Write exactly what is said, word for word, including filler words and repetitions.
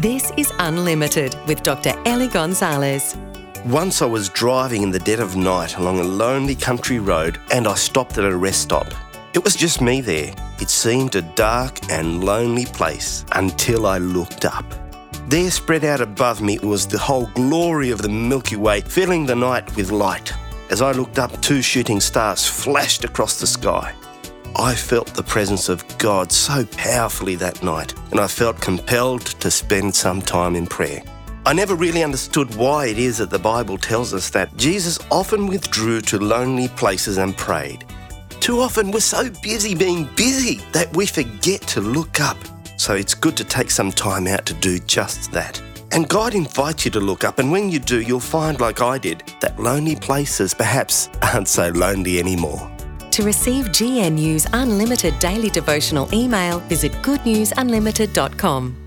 This is Unlimited with Doctor Ellie Gonzalez. Once I was driving in the dead of night along a lonely country road and I stopped at a rest stop. It was just me there. It seemed a dark and lonely place until I looked up. There, spread out above me, was the whole glory of the Milky Way, filling the night with light. As I looked up, two shooting stars flashed across the sky. I felt the presence of God so powerfully that night, and I felt compelled to spend some time in prayer. I never really understood why it is that the Bible tells us that Jesus often withdrew to lonely places and prayed. Too often we're so busy being busy that we forget to look up. So it's good to take some time out to do just that. And God invites you to look up, and when you do, you'll find, like I did, that lonely places perhaps aren't so lonely anymore. To receive G N U's Unlimited Daily Devotional email, visit good news unlimited dot com.